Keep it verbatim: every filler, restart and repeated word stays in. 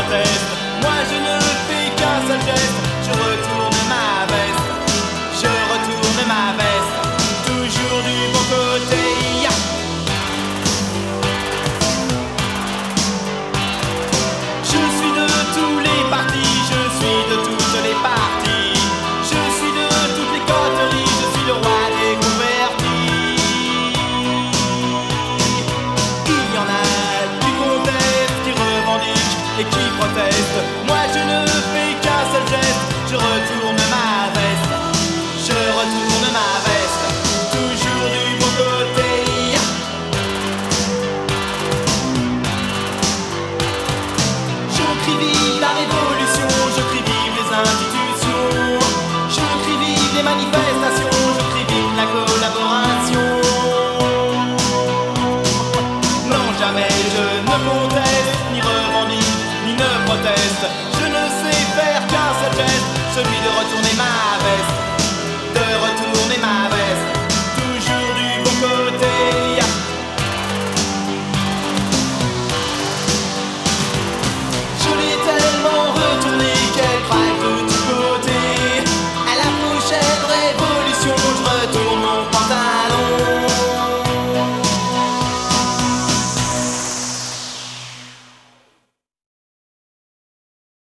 proteste. Moi je ne fais qu'un seul geste, je retourne ma veste, je retourne ma veste, toujours du bon côté. Yeah. Je suis de tous les partis, je suis de toutes les parties, je suis de toutes les coteries, je suis le roi des convertis. Il y en a qui contestent, qui revendiquent et qui protestent. Moi je ne fais qu'un seul geste, je retourne ma veste, je retourne ma veste, toujours du bon côté. Je crie vive la révolution, je crie vive les institutions, je crie vive les manifestations.